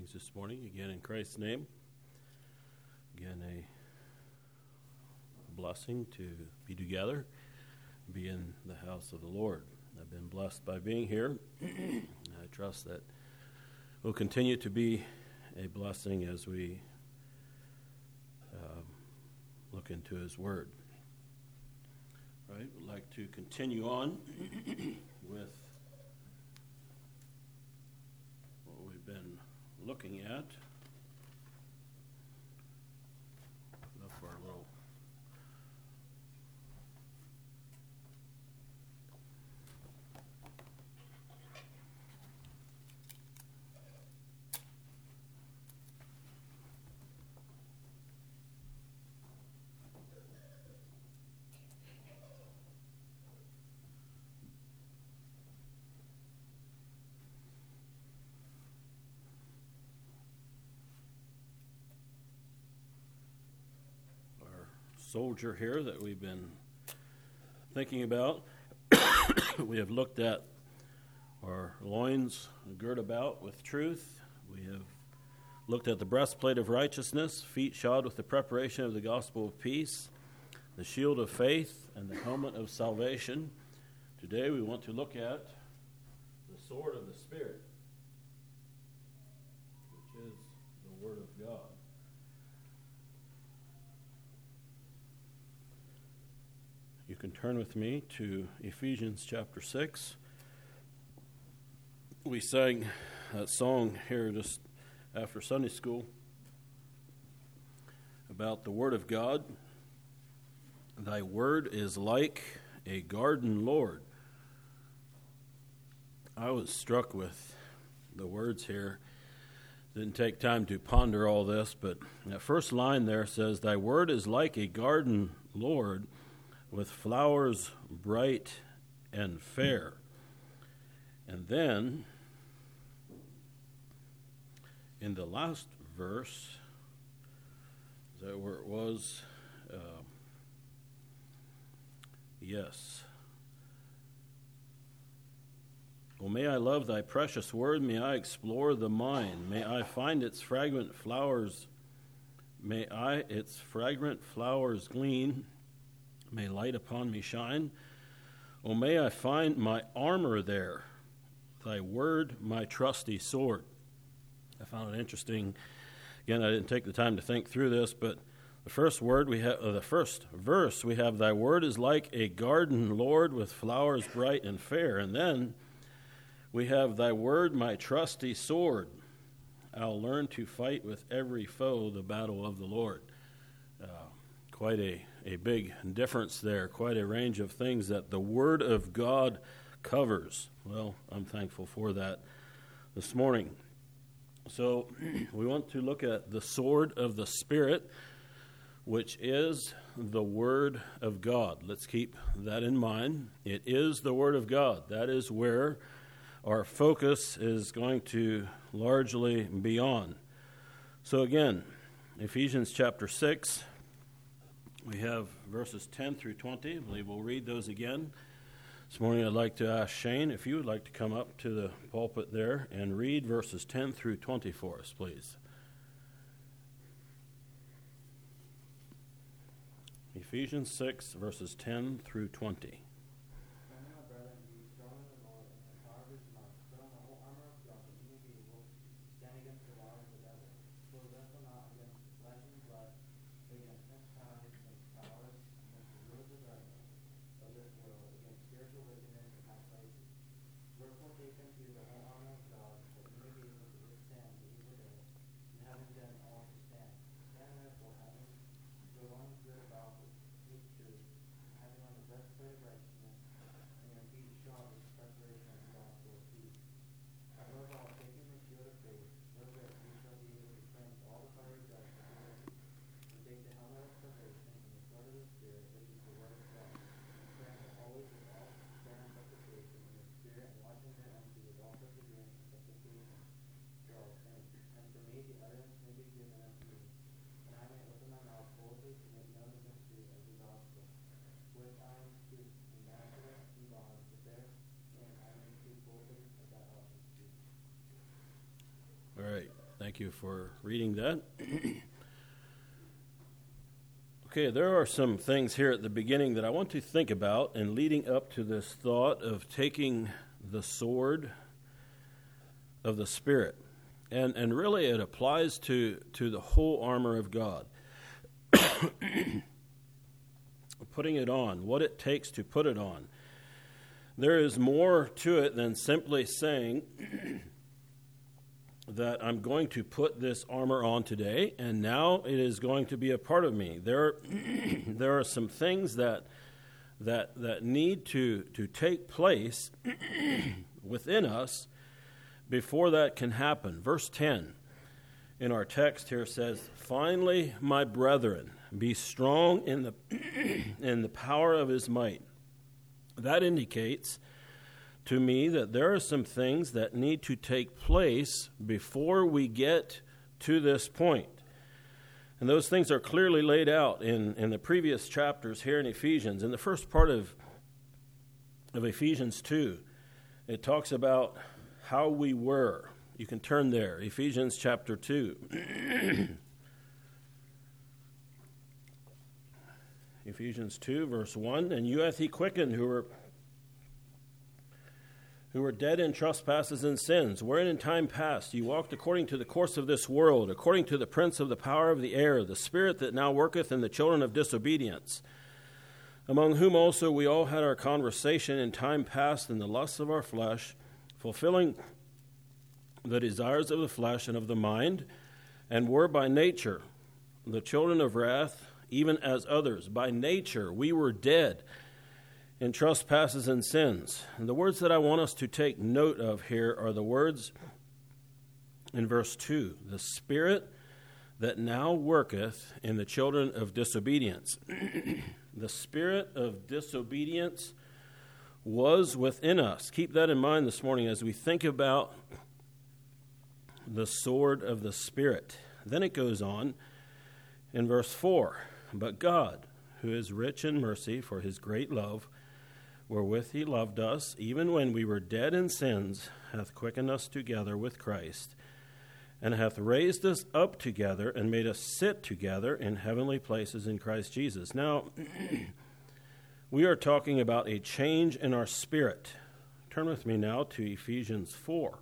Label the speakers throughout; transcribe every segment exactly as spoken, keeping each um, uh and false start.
Speaker 1: Greetings this morning, again in Christ's name. Again, a blessing to be together, be in the house of the Lord. I've been blessed by being here. I trust that will continue to be a blessing as we uh, look into His Word. All right, we'd like to continue on with what we've been looking at. Look for our little soldier here that we've been thinking about. We have looked at our loins girt about with truth. We have looked at the breastplate of righteousness, feet shod with the preparation of the gospel of peace, the shield of faith, and the helmet of salvation. Today we want to look at the sword of the Spirit, which is the Word of God. You can turn with me to Ephesians chapter six. We sang that song here just after Sunday school about the Word of God. Thy word is like a garden, Lord. I was struck with the words here. Didn't take time to ponder all this, but that first line there says, Thy word is like a garden, Lord, with flowers bright and fair. And then, in the last verse, is that where it was? Uh, yes. Oh, may I love thy precious word, may I explore the mind, may I find its fragrant flowers, may I its fragrant flowers glean, may light upon me shine. O may I find my armor there, thy word my trusty sword. I found it interesting. Again, I didn't take the time to think through this, but the first word we have, uh, the first verse we have, thy word is like a garden, Lord, with flowers bright and fair. And then we have thy word my trusty sword. I'll learn to fight with every foe the battle of the Lord. Uh, quite a A big difference there, quite a range of things that the Word of God covers. Well, I'm thankful for that this morning. So we want to look at the sword of the Spirit, which is the Word of God. Let's keep that in mind. It is the Word of God. That is where our focus is going to largely be on. So again, Ephesians chapter six, we have verses ten through twenty. I believe we'll read those again. This morning I'd like to ask Shane if you would like to come up to the pulpit there and read verses ten through twenty for us, please. Ephesians six, verses ten through twenty.
Speaker 2: Having on the breastplate of righteousness,
Speaker 1: Thank you for reading that. Okay, there are some things here at the beginning that I want to think about and leading up to this thought of taking the sword of the Spirit. And and really it applies to, to the whole armor of God. Putting it on, what it takes to put it on. There is more to it than simply saying that I'm going to put this armor on today, and now it is going to be a part of me. There, there are some things that that that need to to take place within us before that can happen. Verse ten in our text here says, "Finally, my brethren, be strong in the in the power of his might." That indicates to me that there are some things that need to take place before we get to this point. And those things are clearly laid out in, in the previous chapters here in Ephesians. In the first part of, of Ephesians two, it talks about how we were. You can turn there, Ephesians chapter two. Ephesians two, verse one, "And you hath he quickened who were who were dead in trespasses and sins, wherein in time past ye walked according to the course of this world, according to the prince of the power of the air, the spirit that now worketh in the children of disobedience, among whom also we all had our conversation in time past in the lusts of our flesh, fulfilling the desires of the flesh and of the mind, and were by nature the children of wrath, even as others." By nature we were dead in trespasses and sins. And the words that I want us to take note of here are the words in verse two, "The spirit that now worketh in the children of disobedience." The spirit of disobedience was within us. Keep that in mind this morning as we think about the sword of the Spirit. Then it goes on in verse four, "But God, who is rich in mercy for his great love, wherewith he loved us, even when we were dead in sins, hath quickened us together with Christ, and hath raised us up together, and made us sit together in heavenly places in Christ Jesus." Now, we are talking about a change in our spirit. Turn with me now to Ephesians four.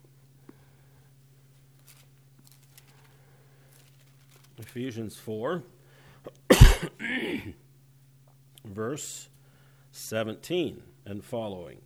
Speaker 1: Ephesians four, verse seventeen and following.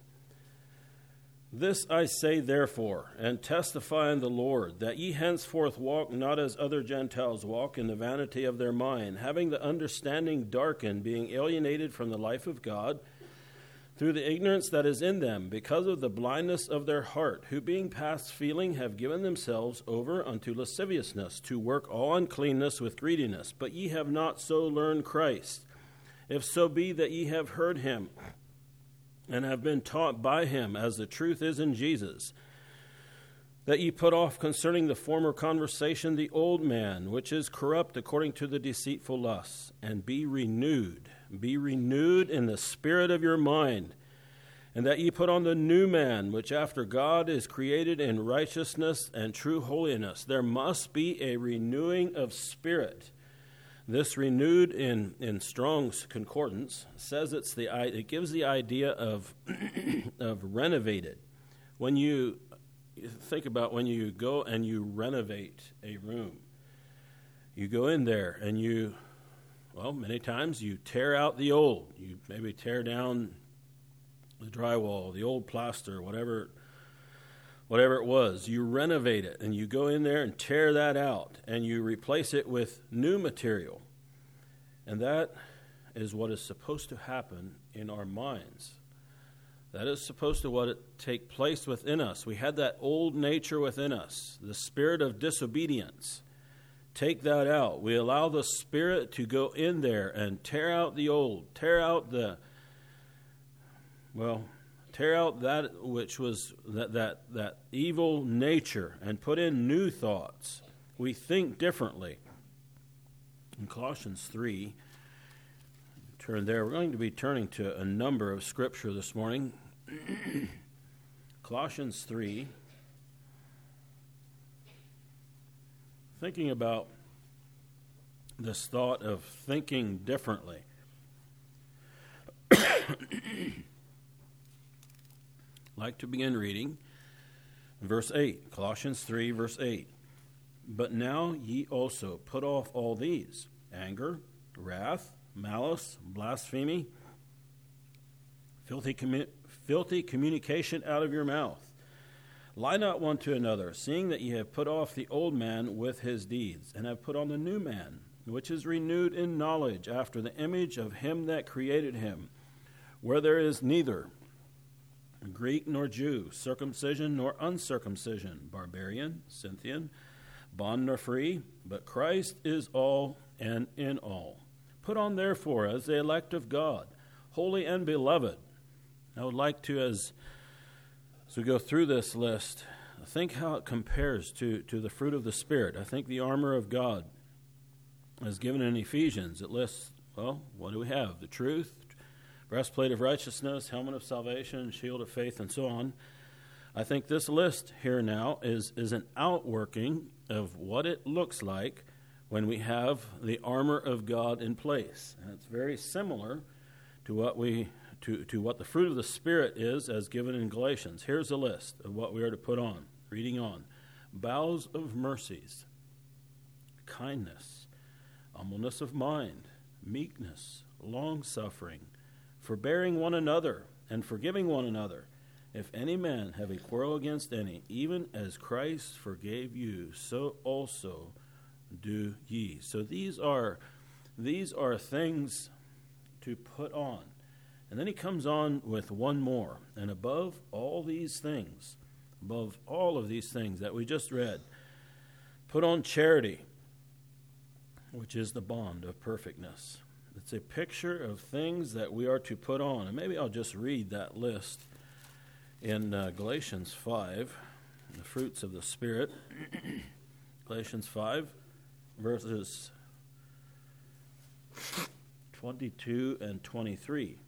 Speaker 1: "This I say therefore, and testify in the Lord, that ye henceforth walk not as other Gentiles walk, in the vanity of their mind, having the understanding darkened, being alienated from the life of God, through the ignorance that is in them, because of the blindness of their heart, who being past feeling have given themselves over unto lasciviousness, to work all uncleanness with greediness. But ye have not so learned Christ, if so be that ye have heard him, and have been taught by him, as the truth is in Jesus, that ye put off concerning the former conversation the old man, which is corrupt according to the deceitful lusts, and be renewed, be renewed in the spirit of your mind, and that ye put on the new man, which after God is created in righteousness and true holiness." There must be a renewing of spirit. This renewed in, in Strong's Concordance says it's the it gives the idea of of renovated. When you think about when you go and you renovate a room, you go in there and you, well, many times you tear out the old. You maybe tear down the drywall, the old plaster, whatever whatever it was. You renovate it, and you go in there and tear that out, and you replace it with new material. And that is what is supposed to happen in our minds. That is supposed to what it take place within us. We had that old nature within us, the spirit of disobedience. Take that out. We allow the Spirit to go in there and tear out the old, tear out the, well, tear out that which was that that, that evil nature and put in new thoughts. We think differently. In Colossians three, turn there. We're going to be turning to a number of scripture this morning. Colossians three. thinking about this thought of thinking differently. I'd like to begin reading verse eight, Colossians three, verse eight. But now ye also put off all these, anger, wrath, malice, blasphemy, filthy, commu- filthy communication out of your mouth. Lie not one to another, seeing that ye have put off the old man with his deeds, and have put on the new man, which is renewed in knowledge after the image of him that created him, where there is neither Greek nor Jew, circumcision nor uncircumcision, barbarian, Scythian, bond nor free, but Christ is all and in all. Put on therefore as the elect of God, holy and beloved. I would like to, as, as we go through this list, think how it compares to, to the fruit of the Spirit. I think the armor of God as given in Ephesians, it lists, well, what do we have? The truth, breastplate of righteousness, helmet of salvation, shield of faith, and so on. I think this list here now is, is an outworking of what it looks like when we have the armor of God in place. And it's very similar to what we to, to what the fruit of the Spirit is as given in Galatians. Here's a list of what we are to put on. Reading on. Bowels of mercies, kindness, humbleness of mind, meekness, long-suffering, forbearing one another, and forgiving one another. If any man have a quarrel against any, even as Christ forgave you, so also do ye. So these are these are things to put on. And then he comes on with one more. And above all these things, above all of these things that we just read, put on charity, which is the bond of perfectness. It's a picture of things that we are to put on. And maybe I'll just read that list in uh, Galatians five, the fruits of the Spirit. Galatians five, verses twenty-two and twenty-three.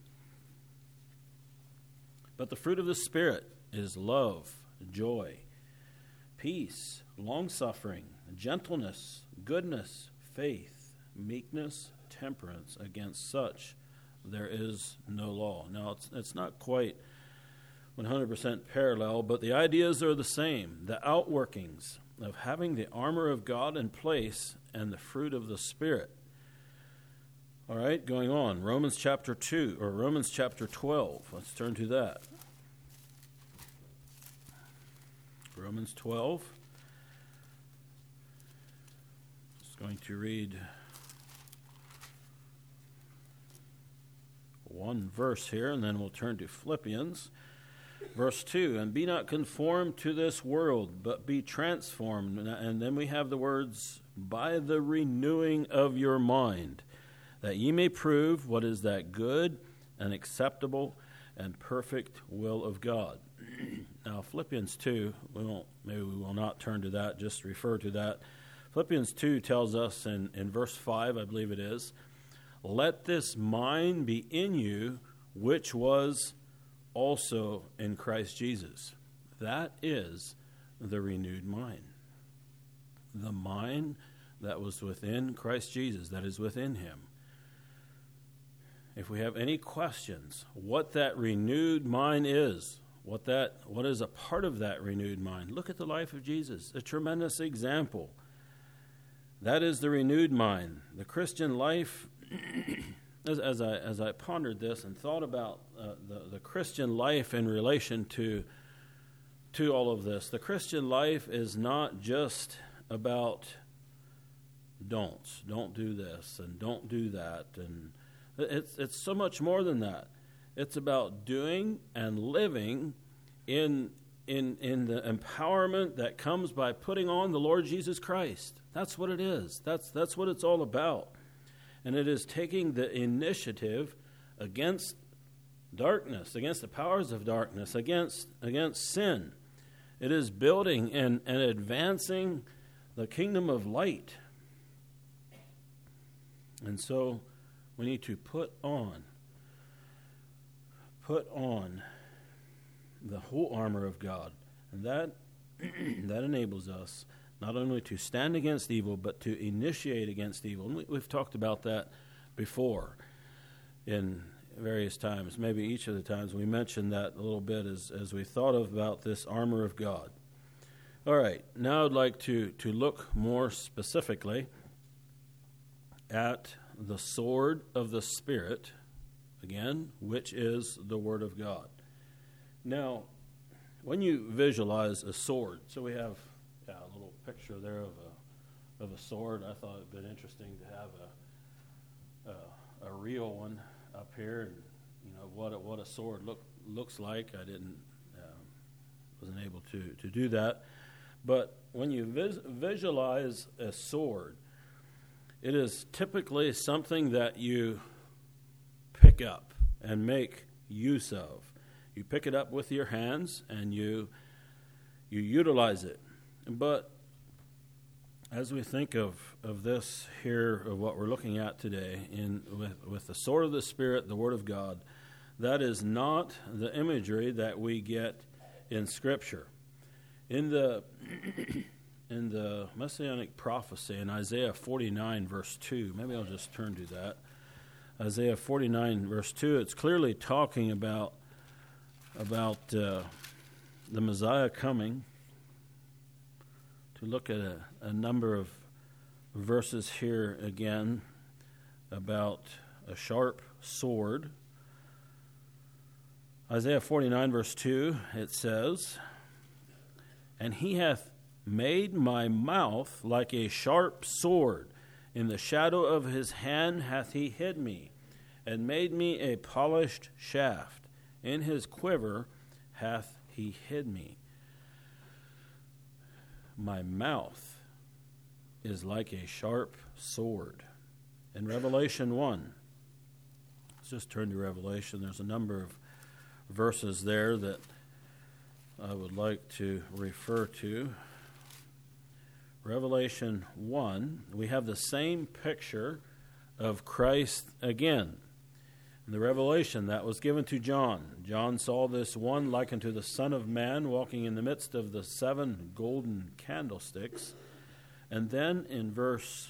Speaker 1: But the fruit of the Spirit is love, joy, peace, long-suffering, gentleness, goodness, faith, meekness, temperance. Against such there is no law. Now, it's, it's not quite one hundred percent parallel, but the ideas are the same. The outworkings of having the armor of God in place and the fruit of the Spirit. All right, going on. Romans chapter two, or Romans chapter twelve. Let's turn to that. Romans twelve. Just going to read one verse here, and then we'll turn to Philippians. Verse two, and be not conformed to this world, but be transformed. And then we have the words, by the renewing of your mind, that ye may prove what is that good and acceptable and perfect will of God. Now, Philippians two, we won't, maybe we will not turn to that, just refer to that. Philippians two tells us in, in verse five, I believe it is, let this mind be in you, which was also in Christ Jesus. That is the renewed mind. The mind that was within Christ Jesus, that is within him. If we have any questions, what that renewed mind is, what that what is a part of that renewed mind, look at the life of Jesus, a tremendous example. That is the renewed mind. The Christian life, as, as I as I pondered this and thought about uh, the, the Christian life in relation to to all of this, the Christian life is not just about don'ts. Don't do this and don't do that. And it's it's so much more than that. It's about doing and living in in in the empowerment that comes by putting on the Lord Jesus Christ. That's what it is. That's that's what it's all about. And it is taking the initiative against darkness, against the powers of darkness, against against sin. It is building and, and advancing the kingdom of light. And so we need to put on, put on the whole armor of God. And that that enables us not only to stand against evil, but to initiate against evil. And we, we've talked about that before in various times. Maybe each of the times we mentioned that a little bit as, as we thought of about this armor of God. All right, now I'd like to, to look more specifically at the sword of the Spirit, again, which is the Word of God. Now, when you visualize a sword, so we have yeah, a little picture there of a of a sword. I thought it'd been interesting to have a a, a real one up here, and you know what a, what a sword look looks like. I didn't um, wasn't able to to do that, but when you vis- visualize a sword, it is typically something that you pick up and make use of. You pick it up with your hands and you you utilize it. But as we think of, of this here, of what we're looking at today, in with, with the sword of the Spirit, the Word of God, that is not the imagery that we get in Scripture. In the in the Messianic prophecy in Isaiah forty-nine, verse two, maybe I'll just turn to that. Isaiah forty-nine, verse two, it's clearly talking about about uh, the Messiah coming. To look at a, a number of verses here again about a sharp sword. Isaiah forty-nine, verse two, it says, "And he hath made my mouth like a sharp sword. In the shadow of his hand hath he hid me, and made me a polished shaft. In his quiver hath he hid me." My mouth is like a sharp sword. In Revelation one, let's just turn to Revelation. There's a number of verses there that I would like to refer to. Revelation one, we have the same picture of Christ again. In the revelation that was given to John, John saw this one like unto the Son of Man walking in the midst of the seven golden candlesticks. And then in verse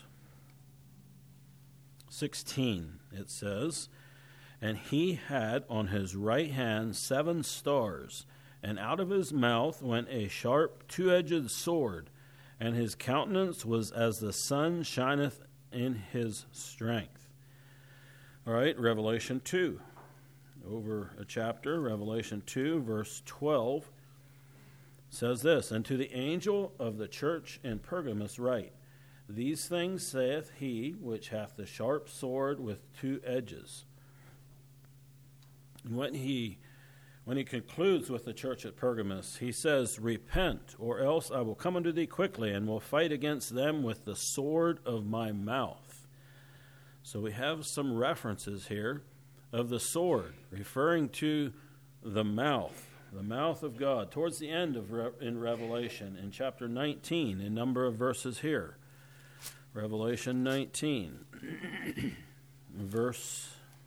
Speaker 1: sixteen it says, "And he had on his right hand seven stars, and out of his mouth went a sharp two-edged sword, and his countenance was as the sun shineth in his strength." All right, Revelation two. Over a chapter, Revelation two, verse twelve, says this, "And to the angel of the church in Pergamos write, These things saith he which hath the sharp sword with two edges." And when he when he concludes with the church at Pergamos, he says, "Repent, or else I will come unto thee quickly, and will fight against them with the sword of my mouth." So we have some references here of the sword, referring to the mouth, the mouth of God, towards the end of Re- in Revelation, in chapter nineteen, a number of verses here. Revelation nineteen, verse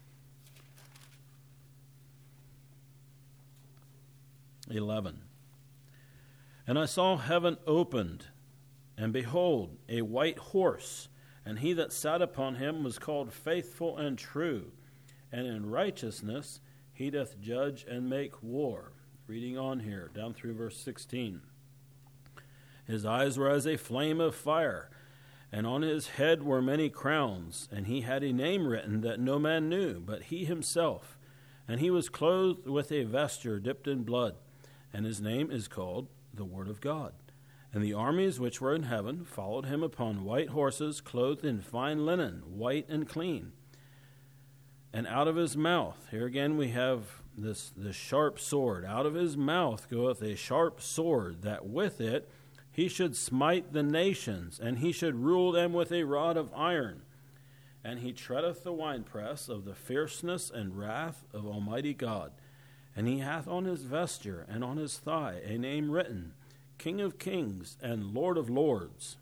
Speaker 1: eleven. "And I saw heaven opened, and behold, a white horse, and he that sat upon him was called Faithful and True, and in righteousness he doth judge and make war." Reading on here, down through verse sixteen. "His eyes were as a flame of fire, and on his head were many crowns, and he had a name written that no man knew, but he himself. And he was clothed with a vesture dipped in blood, and his name is called the Word of God. And the armies which were in heaven followed him upon white horses, clothed in fine linen, white and clean. And out of his mouth," here again we have this, this sharp sword, "out of his mouth goeth a sharp sword, that with it he should smite the nations, and he should rule them with a rod of iron. And he treadeth the winepress of the fierceness and wrath of Almighty God. And he hath on his vesture and on his thigh a name written, King of Kings and Lord of Lords."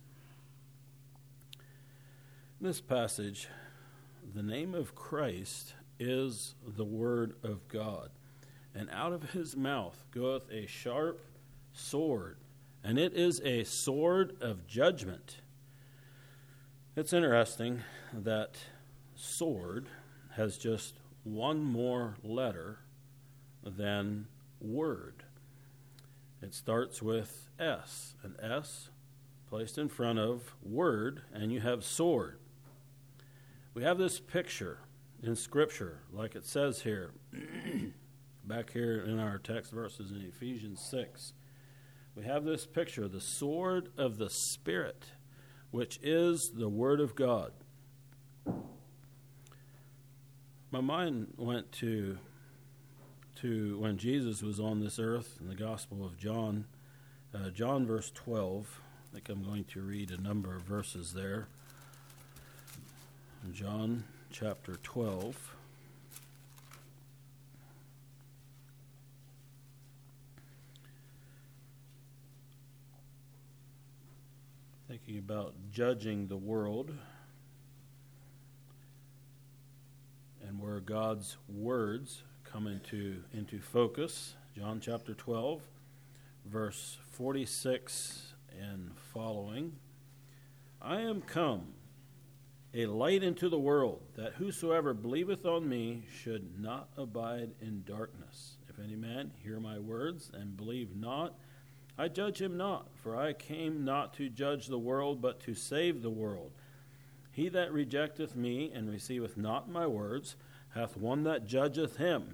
Speaker 1: In this passage, the name of Christ is the Word of God. And out of his mouth goeth a sharp sword, and it is a sword of judgment. It's interesting that sword has just one more letter than word. It starts with S, an S placed in front of word, and you have sword. We have this picture in Scripture, like it says here, back here in our text verses in Ephesians six. We have this picture, the sword of the Spirit, which is the Word of God. My mind went to, to when Jesus was on this earth in the Gospel of John, uh, John verse twelve. I think I'm going to read a number of verses there. John chapter twelve. Thinking about judging the world and where God's words come into, into focus. John chapter twelve, verse forty-six and following. I am come, a light into the world, that whosoever believeth on me should not abide in darkness. If any man hear my words and believe not, I judge him not, for I came not to judge the world, but to save the world. He that rejecteth me and receiveth not my words hath one that judgeth him.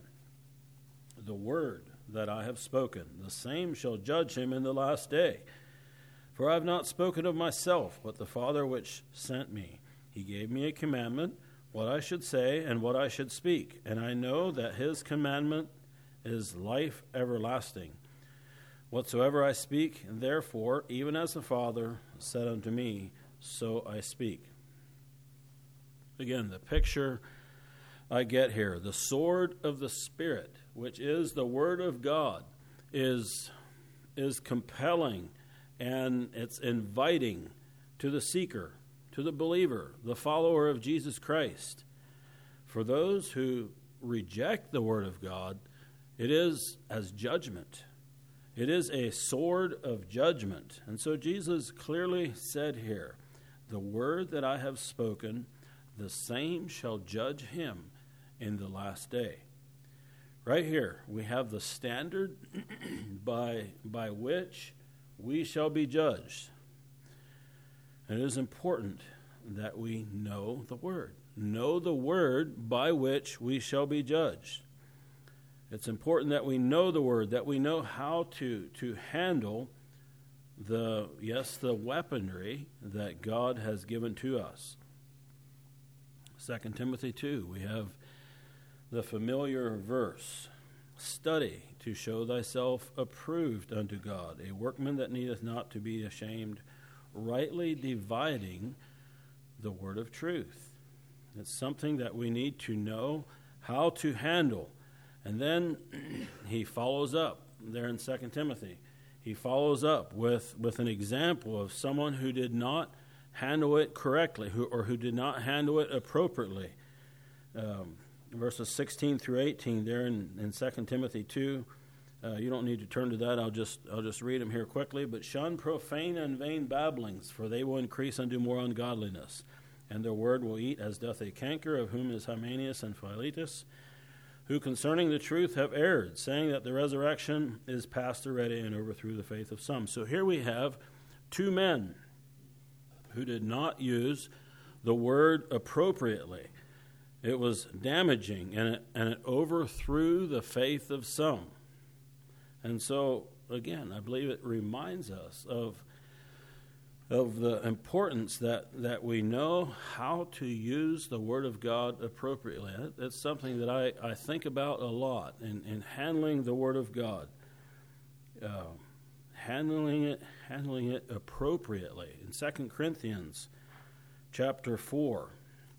Speaker 1: The word that I have spoken, the same shall judge him in the last day. For I have not spoken of myself, but the Father which sent me. He gave me a commandment, what I should say and what I should speak. And I know that his commandment is life everlasting. Whatsoever I speak, therefore, even as the Father said unto me, so I speak. Again, the picture I get here, the sword of the Spirit, which is the Word of God, is, is compelling, and it's inviting to the seeker, to the believer, the follower of Jesus Christ. For those who reject the Word of God, it is as judgment. It is a sword of judgment. And so Jesus clearly said here, the word that I have spoken, the same shall judge him in the last day. Right here, we have the standard by, by which we shall be judged. And it is important that we know the word. Know the word by which we shall be judged. It's important that we know the word, that we know how to, to handle the, yes, the weaponry that God has given to us. Second Timothy two, we have the familiar verse, study to show thyself approved unto God, a workman that needeth not to be ashamed, rightly dividing the word of truth. It's something that we need to know how to handle. And then he follows up there in Second Timothy. He follows up with, with an example of someone who did not handle it correctly who, or who did not handle it appropriately. Um, verses sixteen through eighteen there in, in Second Timothy two. Uh, you don't need to turn to that. I'll just I'll just read them here quickly. But shun profane and vain babblings, for they will increase unto more ungodliness. And their word will eat as doth a canker, of whom is Hymenaeus and Philetus, who concerning the truth have erred, saying that the resurrection is past already, and overthrew the faith of some. So here we have two men who did not use the word appropriately. It was damaging, and it, and it overthrew the faith of some. And so, again, I believe it reminds us of of the importance that, that we know how to use the Word of God appropriately. It's something that I, I think about a lot in, in handling the Word of God, uh, handling it handling it appropriately. In Second Corinthians chapter four,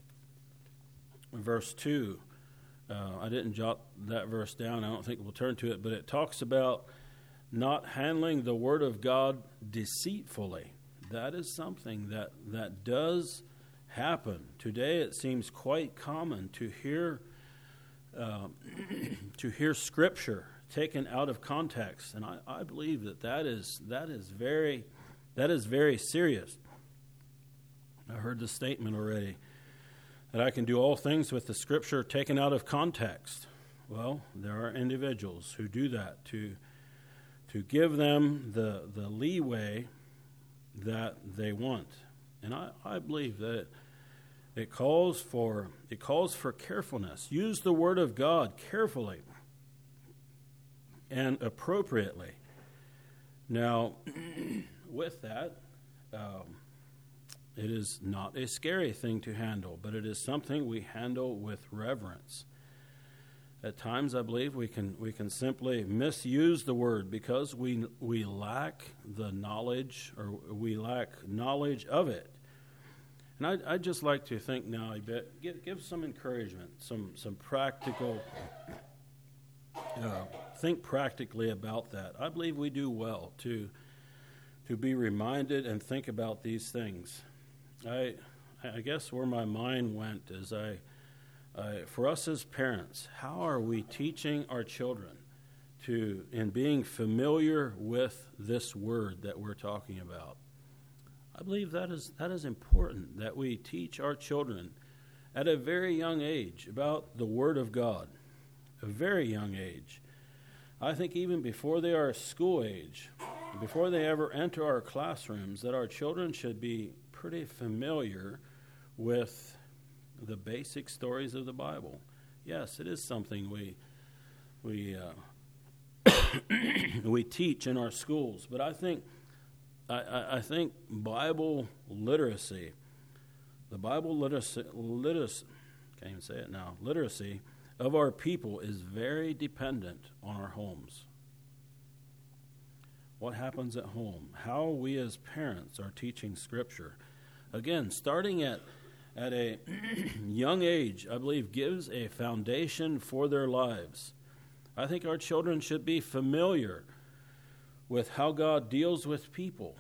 Speaker 1: verse two, uh, I didn't jot that verse down. I don't think we'll turn to it, but it talks about not handling the Word of God deceitfully. That is something that, that does happen. Today it seems quite common to hear uh, to hear Scripture taken out of context. And I, I believe that that is, that is very, that is very serious. I heard the statement already that I can do all things with the Scripture taken out of context. Well, there are individuals who do that to to give them the, the leeway that they want. And I, I believe that it, it calls for it calls for carefulness. Use the Word of God carefully and appropriately. Now, with that, um, it is not a scary thing to handle, but it is something we handle with reverence. At times, I believe we can we can simply misuse the word because we we lack the knowledge, or we lack knowledge of it. And I'd, I'd just like to think now a bit, give, give some encouragement, some some practical. Uh, think practically about that. I believe we do well to to be reminded and think about these things. I I guess where my mind went is I. Uh, for us as parents, how are we teaching our children to, in being familiar with this word that we're talking about? I believe that is that is important, that we teach our children at a very young age about the Word of God, a very young age. I think even before they are school age, before they ever enter our classrooms, that our children should be pretty familiar with the basic stories of the Bible. Yes, it is something we we uh, we teach in our schools, but I think I, I, I think Bible literacy, the Bible literacy, literacy, can't even say it now, literacy of our people is very dependent on our homes. What happens at home? How we as parents are teaching Scripture. Again, starting at At a young age, I believe, gives a foundation for their lives. I think our children should be familiar with how God deals with people,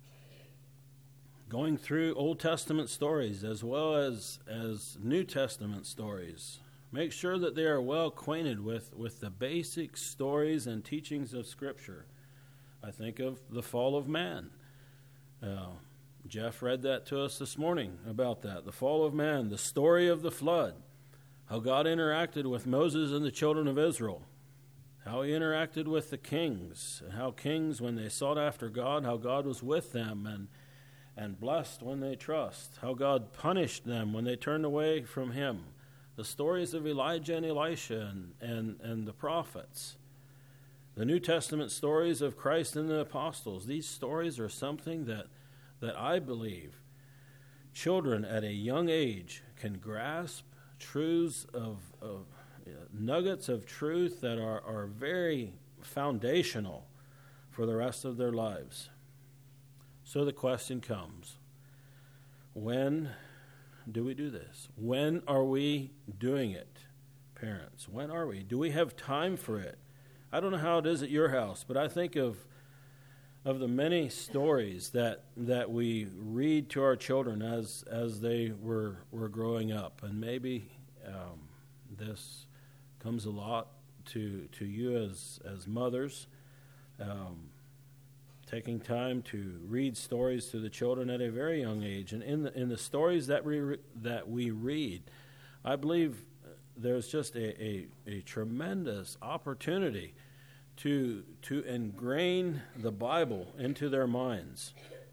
Speaker 1: going through Old Testament stories as well as, as New Testament stories. Make sure that they are well acquainted with, with the basic stories and teachings of Scripture. I think of the fall of man. Uh, Jeff read that to us this morning about that, the fall of man, the story of the flood, how God interacted with Moses and the children of Israel, how he interacted with the kings, and how kings, when they sought after God, how God was with them and, and blessed when they trust, how God punished them when they turned away from him, the stories of Elijah and Elisha and, and, and the prophets, the New Testament stories of Christ and the apostles. These stories are something that that I believe children at a young age can grasp truths of, of uh, nuggets of truth that are, are very foundational for the rest of their lives. So the question comes, when do we do this? When are we doing it, parents? When are we? Do we have time for it? I don't know how it is at your house, but I think of of the many stories that that we read to our children as as they were were growing up, and maybe um, this comes a lot to to you as as mothers, um, taking time to read stories to the children at a very young age, and in the in the stories that we that we read, I believe there's just a a, a tremendous opportunity to to ingrain the Bible into their minds.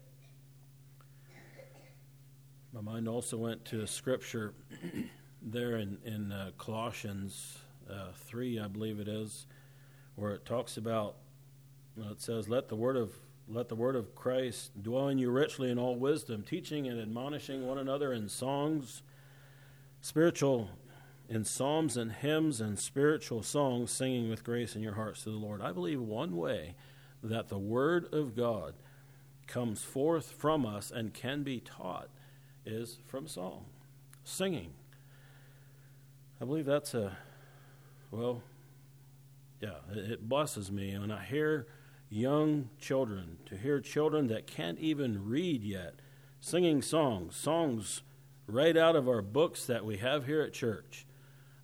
Speaker 1: My mind also went to a scripture there in, in uh, Colossians uh, three, I believe it is, where it talks about, well, it says, let the word of let the word of Christ dwell in you richly in all wisdom, teaching and admonishing one another in songs, spiritual in psalms and hymns and spiritual songs, singing with grace in your hearts to the Lord. I believe one way that the Word of God comes forth from us and can be taught is from song, singing. I believe that's a, well, yeah, it blesses me when I hear young children, to hear children that can't even read yet, singing songs, songs right out of our books that we have here at church.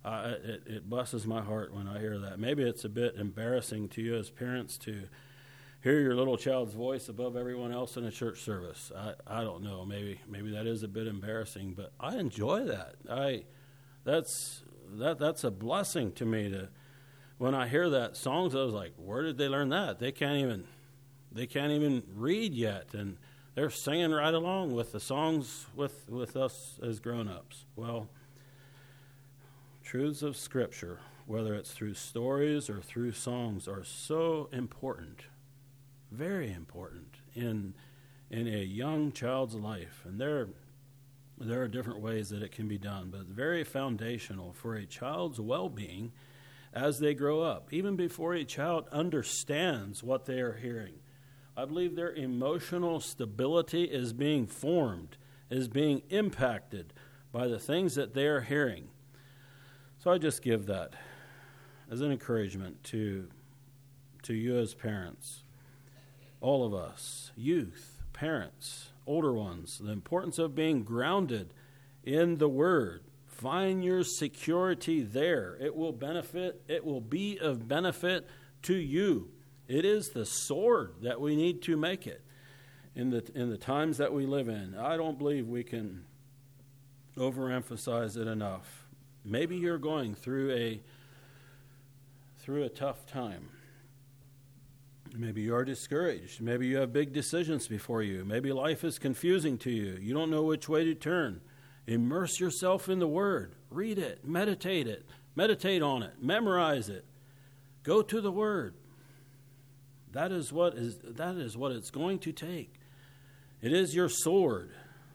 Speaker 1: Uh, it, it blesses my heart when I hear that. Maybe it's a bit embarrassing to you as parents to hear your little child's voice above everyone else in a church service. I, I don't know. Maybe maybe that is a bit embarrassing, but I enjoy that. I that's that that's a blessing to me to when I hear that songs. I was like, where did they learn that? They can't even they can't even read yet, and they're singing right along with the songs with with us as grown-ups. Well, truths of Scripture, whether it's through stories or through songs, are so important, very important in in a young child's life. And there, there are different ways that it can be done, but it's very foundational for a child's well-being as they grow up, even before a child understands what they are hearing. I believe their emotional stability is being formed, is being impacted by the things that they are hearing. So I just give that as an encouragement to, to you as parents, all of us, youth, parents, older ones, the importance of being grounded in the Word. Find your security there. It will benefit, it will be of benefit to you. It is the sword that we need to make it in the in the times that we live in. I don't believe we can overemphasize it enough. Maybe you're going through a through a tough time. Maybe you are discouraged. Maybe you have big decisions before you. Maybe life is confusing to you. You don't know which way to turn. Immerse yourself in the Word. Read it. Meditate it. Meditate on it. Memorize it. Go to the Word. That is what is that is what it's going to take. It is your sword.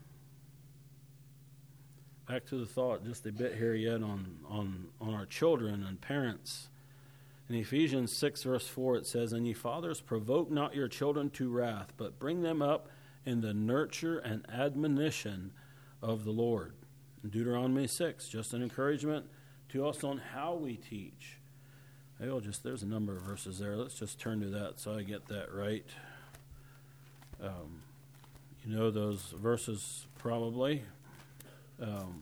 Speaker 1: Back to the thought just a bit here yet on, on, on our children and parents. In Ephesians six, verse four, it says, "And ye fathers, provoke not your children to wrath, but bring them up in the nurture and admonition of the Lord." In Deuteronomy six, just an encouragement to us on how we teach. I'll just, there's a number of verses there. Let's just turn to that so I get that right. Um, you know those verses probably. Um,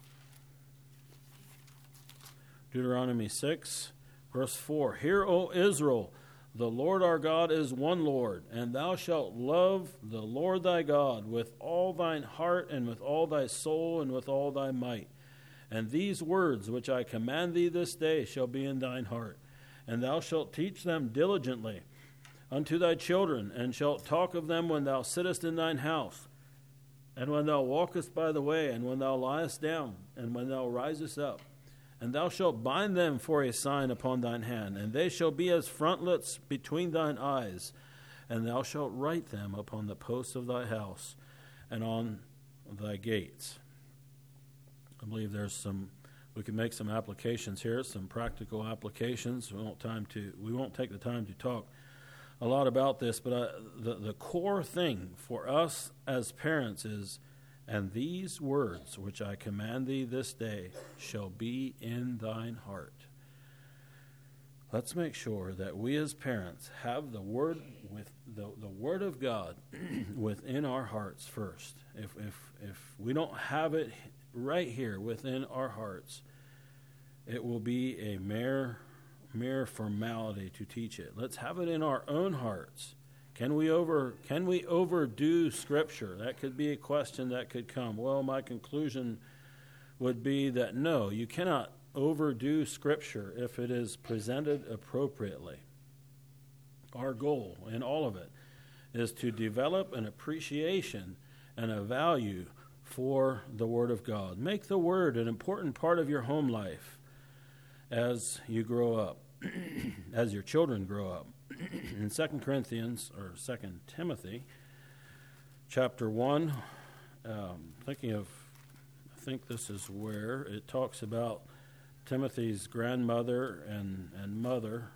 Speaker 1: Deuteronomy six, verse four. "Hear, O Israel, the Lord our God is one Lord, and thou shalt love the Lord thy God with all thine heart and with all thy soul and with all thy might. And these words which I command thee this day shall be in thine heart. And thou shalt teach them diligently unto thy children, and shalt talk of them when thou sittest in thine house, and when thou walkest by the way, and when thou liest down, and when thou risest up. And thou shalt bind them for a sign upon thine hand, and they shall be as frontlets between thine eyes. And thou shalt write them upon the posts of thy house and on thy gates." I believe there's some, we can make some applications here, some practical applications. We won't time to, we won't take the time to talk a lot about this, but I, the, the core thing for us as parents is, "And these words which I command thee this day shall be in thine heart." Let's make sure that we as parents have the word with the, the Word of God within our hearts first. If if if we don't have it right here within our hearts, it will be a mere mere formality to teach it. Let's have it in our own hearts. Can we over can we overdo Scripture? That could be a question that could come. Well, my conclusion would be that no, you cannot overdo Scripture if it is presented appropriately. Our goal in all of it is to develop an appreciation and a value for the Word of God. Make the Word an important part of your home life as you grow up, as your children grow up. In Second Corinthians, or Second Timothy, chapter one, um, thinking of, I think this is where it talks about Timothy's grandmother and, and mother.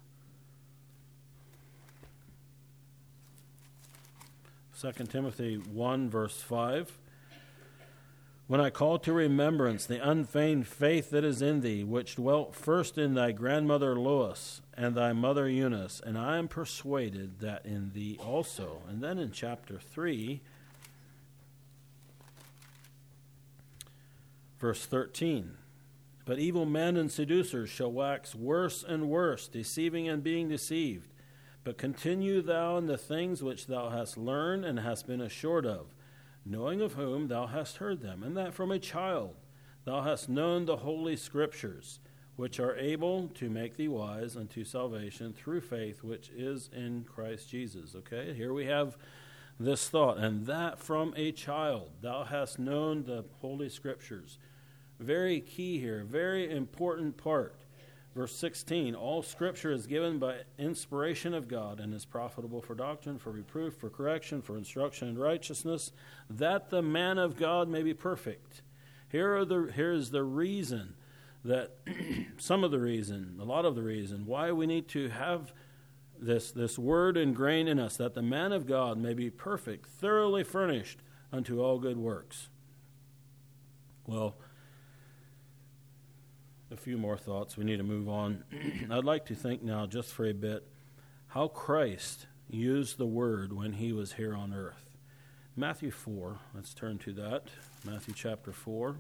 Speaker 1: Second Timothy one, verse five. "When I call to remembrance the unfeigned faith that is in thee, which dwelt first in thy grandmother Lois and thy mother Eunice, and I am persuaded that in thee also." And then in chapter three, verse thirteen, But evil men and seducers shall wax worse and worse, deceiving and being deceived. But continue thou in the things which thou hast learned and hast been assured of, knowing of whom thou hast heard them, and that from a child thou hast known the holy Scriptures, which are able to make thee wise unto salvation through faith which is in Christ Jesus. Okay, here we have this thought, and that from a child thou hast known the holy Scriptures. Very key here, very important part. Verse sixteen, all Scripture is given by inspiration of God and is profitable for doctrine, for reproof, for correction, for instruction in righteousness, that the man of God may be perfect. Here are the here is the reason that some of the reason, a lot of the reason why we need to have this this word ingrained in us, that the man of God may be perfect, thoroughly furnished unto all good works. Well, a few more thoughts. We need to move on. I'd like to think now just for a bit how Christ used the word when he was here on earth. Matthew four, let's turn to that. Matthew chapter four.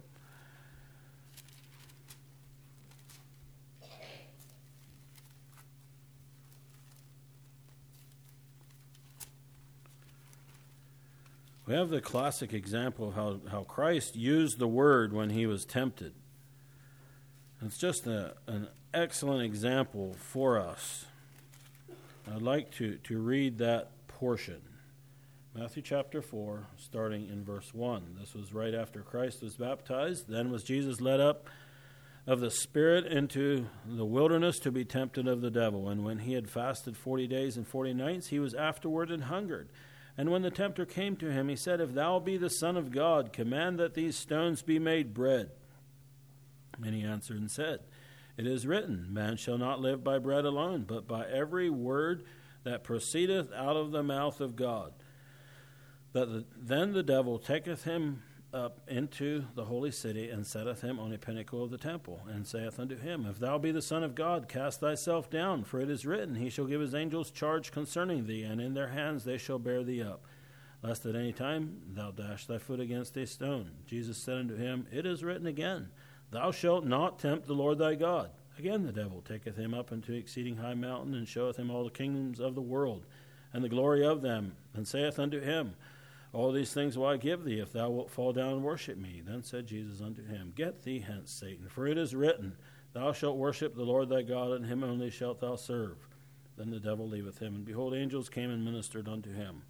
Speaker 1: We have the classic example of how, how Christ used the word when he was tempted. It's just a, an excellent example for us. I'd like to, to read that portion. Matthew chapter four, starting in verse one. This was right after Christ was baptized. Then was Jesus led up of the Spirit into the wilderness to be tempted of the devil. And when he had fasted forty days and forty nights, he was afterward and hungered. And when the tempter came to him, he said, If thou be the Son of God, command that these stones be made bread. And he answered and said, It is written, Man shall not live by bread alone, but by every word that proceedeth out of the mouth of God. That the, then the devil taketh him up into the holy city, and setteth him on a pinnacle of the temple, and saith unto him, If thou be the Son of God, cast thyself down, for it is written, He shall give his angels charge concerning thee, and in their hands they shall bear thee up, lest at any time thou dash thy foot against a stone. Jesus said unto him, It is written again, Thou shalt not tempt the Lord thy God. Again the devil taketh him up into exceeding high mountain, and showeth him all the kingdoms of the world, and the glory of them, and saith unto him, All these things will I give thee, if thou wilt fall down and worship me. Then said Jesus unto him, Get thee hence, Satan, for it is written, Thou shalt worship the Lord thy God, and him only shalt thou serve. Then the devil leaveth him, and behold, angels came and ministered unto him.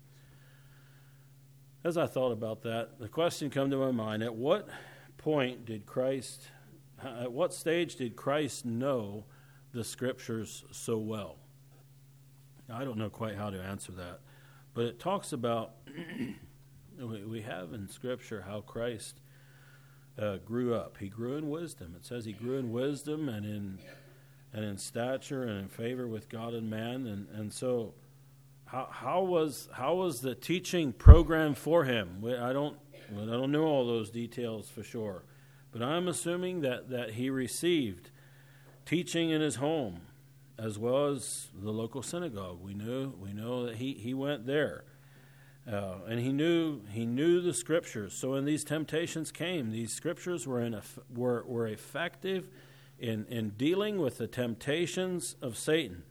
Speaker 1: As I thought about that, the question come to my mind, at what point did Christ, at what stage did Christ know the Scriptures so well? I don't know quite how to answer that, but it talks about, we have in Scripture how Christ uh, grew up. He grew in wisdom. It says he grew in wisdom and in and in stature and in favor with God and man. And, and so how how was how was the teaching program for him? I don't I don't know all those details for sure, but I'm assuming that, that he received teaching in his home as well as the local synagogue. We knew we know that he, he went there. Uh, and he knew he knew the Scriptures. So when these temptations came, these Scriptures were in a, were were effective in, in dealing with the temptations of Satan.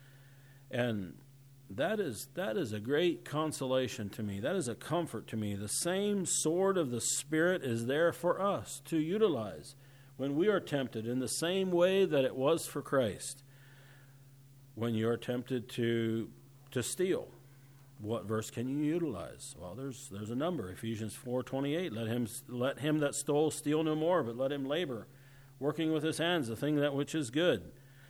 Speaker 1: And that is that is a great consolation to me. That is a comfort to me. The same sword of the Spirit is there for us to utilize when we are tempted in the same way that it was for Christ. When you're tempted to to steal, what verse can you utilize? Well, there's there's a number. Ephesians four twenty-eight. Let him let him that stole steal no more, but let him labor, working with his hands the thing that which is good.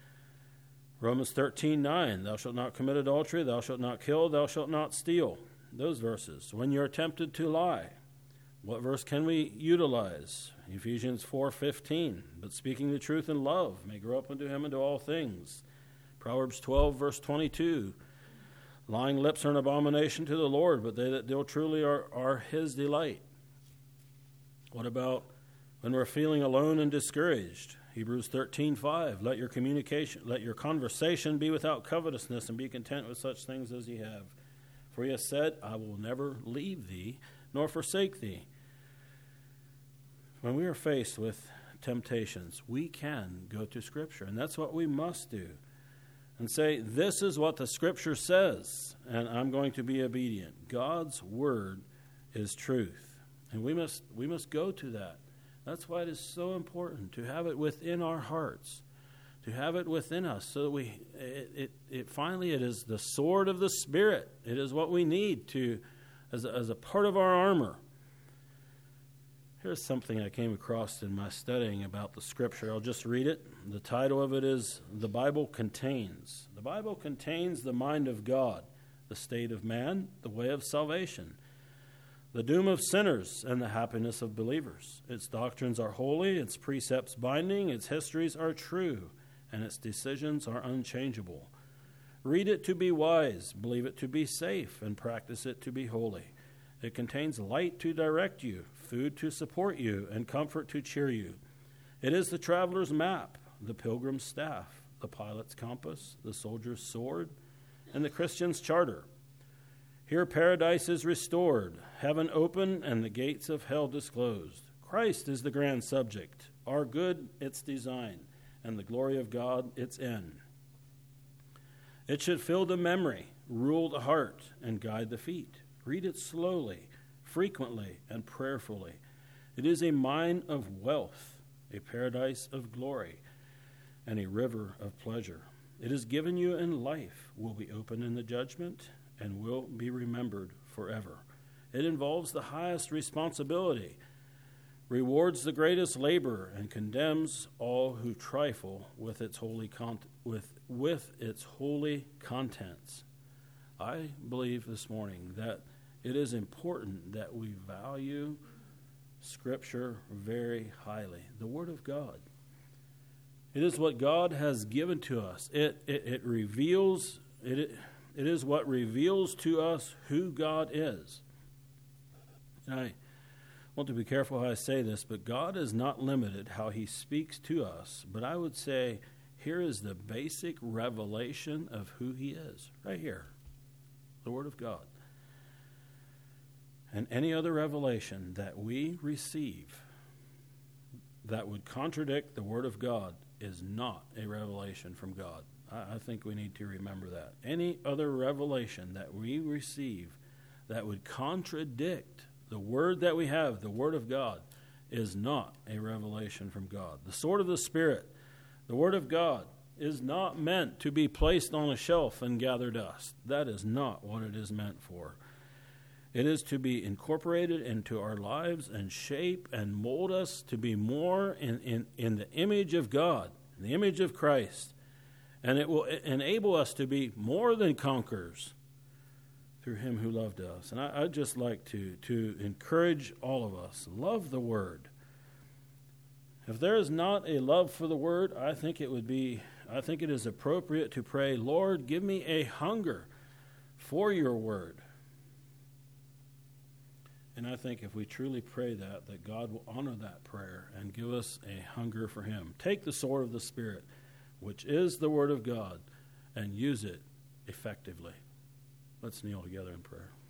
Speaker 1: Romans thirteen nine. Thou shalt not commit adultery. Thou shalt not kill. Thou shalt not steal. Those verses. When you're tempted to lie, what verse can we utilize? Ephesians four fifteen. But speaking the truth in love may grow up unto him into all things. Proverbs twelve verse twenty-two. Lying lips are an abomination to the Lord, but they that deal truly are, are his delight. What about when we're feeling alone and discouraged? Hebrews thirteen five. Let your communication, let your conversation be without covetousness, and be content with such things as ye have. For he has said, I will never leave thee, nor forsake thee. When we are faced with temptations, we can go to Scripture. And that's what we must do. And say, this is what the Scripture says, and I'm going to be obedient. God's Word is truth. And we must we must go to that. That's why it is so important to have it within our hearts, to have it within us, so that we, it, it, it finally, it is the sword of the Spirit. It is what we need to, as a, as a part of our armor. Here's something I came across in my studying about the Scripture. I'll just read it. The title of it is, The Bible Contains. The Bible contains the mind of God, the state of man, the way of salvation, the doom of sinners, and the happiness of believers. Its doctrines are holy, its precepts binding, its histories are true, and its decisions are unchangeable. Read it to be wise, believe it to be safe, and practice it to be holy. It contains light to direct you, food to support you, and comfort to cheer you. It is the traveler's map, the pilgrim's staff, the pilot's compass, the soldier's sword, and the Christian's charter. Here paradise is restored, heaven open, and the gates of hell disclosed. Christ is the grand subject, our good its design, and the glory of God its end. It should fill the memory, rule the heart, and guide the feet. Read it slowly, frequently, and prayerfully. It is a mine of wealth, a paradise of glory, and a river of pleasure. It is given you in life, will be open in the judgment, and will be remembered forever. It involves the highest responsibility, rewards the greatest labor, and condemns all who trifle with its holy con- with, with its holy contents. I believe this morning that it is important that we value Scripture very highly, the Word of God. It is what God has given to us. It it, it reveals it. It is what reveals to us who God is. And I want to be careful how I say this, but God is not limited how He speaks to us. But I would say here is the basic revelation of who He is, right here, the Word of God. And any other revelation that we receive that would contradict the Word of God is not a revelation from God. I, I think we need to remember that. Any other revelation that we receive that would contradict the Word that we have, the Word of God, is not a revelation from God. The sword of the Spirit, the Word of God, is not meant to be placed on a shelf and gather dust. That is not what it is meant for. It is to be incorporated into our lives and shape and mold us to be more in, in, in the image of God, in the image of Christ. And it will enable us to be more than conquerors through Him who loved us. And I, I'd just like to, to encourage all of us, love the Word. If there is not a love for the Word, I think it would be, I think it is appropriate to pray, Lord, give me a hunger for your Word. And I think if we truly pray that, that God will honor that prayer and give us a hunger for Him. Take the sword of the Spirit, which is the Word of God, and use it effectively. Let's kneel together in prayer.